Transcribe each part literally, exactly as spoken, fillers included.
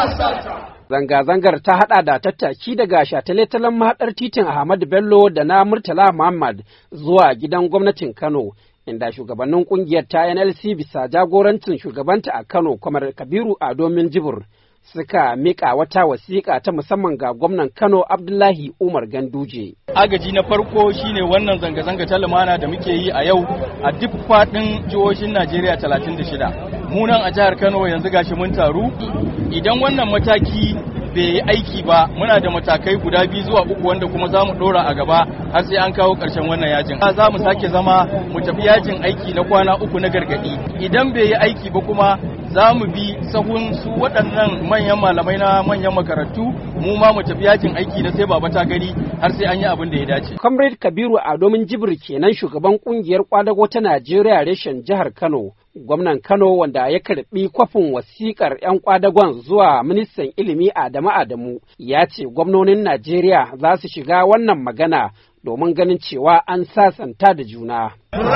Zanga-zangar ta haɗa da tattaki daga shataletalen mahaɗar titin Ahmadu Bello da na Murtala Muhammad zuwa gidan gwamnatin Kano, inda shugabannin ƙungiyar ta N L C bisa jagorancin shugabanta a Kano, Kwamar Kabiru Ado Minjibir, suka miƙa wata wasiƙa ta musamman ga gwamnan Kano Abdullahi Umar Ganduje. Agaji na farko shine wannan zanga-zanga ta lumana da muke yi a yau a duk faɗin jihohin Najeriya talatin da shida. Mu nan a jihar Kano yanzu gashi mun taru. Idan wannan mataki bai yi aiki ba, muna da matakai guda biyu zuwa uku wanda kuma za mu ɗora a gaba har sai an kawo ƙarshen wannan yajin. Za mu sake zama mu tafi yajin aiki na kwana uku na gargaɗi. Idan bai yi aiki ba kuma za mu bi sahun su waɗannan manyan malamai na manyan makarantu, mu ma mu tafi yajin aiki na sai baba ta gari har sai an yi abin da ya dace. Comrade Kabiru Ado Minjibir kenan shugaban ƙungiyar kwadago ta Najeriya reshen jihar Kano. Gwamnan Kano wanda ya karɓi kwafin wasiƙar 'yan kwadagon zuwa ministan ilimi Adamu Adamu ya ce gwamnonin Najeriya za su shiga wannan magana domin ganin cewa an sasanta da juna.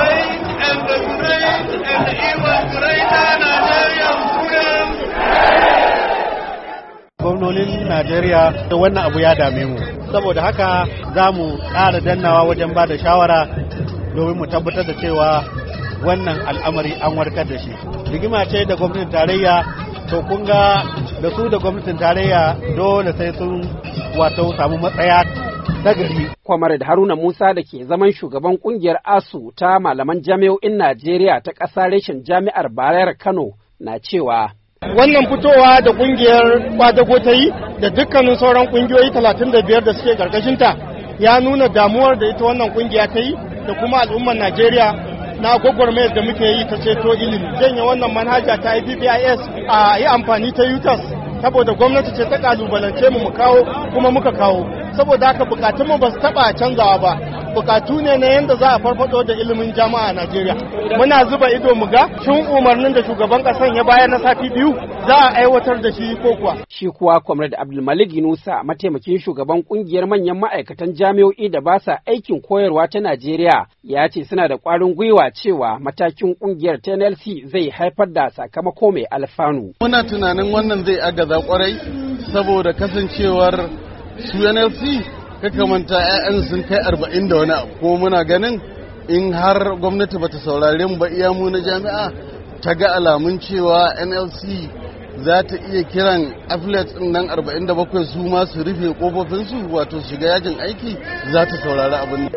Gwamnonin Najeriya da wannan abu ya dame mu, saboda haka za mu ƙara dannawa wajen ba da shawara domin mu tabbatar da cewa wannan al'amari an warkar da shi. Rigima ce da gwamnatin tarayya, to kun ga da su da gwamnatin tarayya dole sai sun wato samu matsaya ta gari. Kwamar da Haruna Musa da ke zaman shugaban kungiyar ASU ta malaman jami'o'in Najeriya ta ƙasa reshen jami'ar Bayero Kano na cewa wannan fitowa da kungiyar kwadago ta yi da dukkanin sauran kungiyoyi talatin da biyar da suke karkashinta ya nuna damuwar da ita wannan kungiya ta yi da kuma al'ummar Najeriya na gwagwarmayar da muke yi ta ceto ilimi. Janye wannan manhaja ta I P P I S a yi amfani ta U T A S saboda gwamnati ce ta kalubalance mu mu kawo kuma muka kawo. Saboda haka bukatunmu ba su taba canzawa ba. Bukatu ne na yadda za a farfado da ilimin jama'a a Najeriya. Muna zuba ido mu ga shin umarnin da shugaban kasan ya bayar na sati biyu za a aiwatar da shi ko kuwa. Shi kuwa Comrade Abdulmalik Yunusa, mataimakin shugaban kungiyar manyan ma'aikatan jami'o'i da ba sa aikin koyarwa ta Najeriya, ya ce suna da ƙwarin gwiwa cewa matakin kungiyar ta N L C zai haifar da sakamako mai alfanu. Muna tunanin wannan zai agaza kwarai saboda kasancewar su N L C kaka manta 'ya'yan sun kai arba'in da wani abu, kuma muna ganin in har gwamnati bata saurare mu ba iya mu na jami'a ta ga alamun cewa N L C za ta iya kiran affiliates din nan arba'in da bakwai su ma su rufe kofofinsu wato shiga yajin aiki, za ta saurari abin.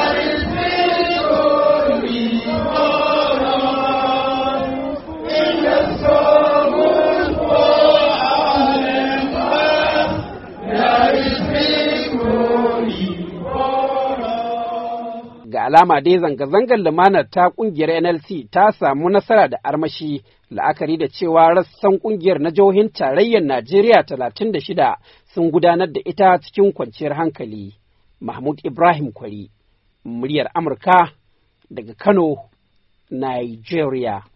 Ga alama dai zanga-zangar lumanar ta kungiyar N L C ta samu nasara da armashi, la'akari da cewa rassan kungiyar na jihohin tarayyar Najeriya talatin da shida sun gudanar da ita cikin kwanciyar hankali. Mahmud Ibrahim Kwari, muryar Amurka daga Kano, Nigeria.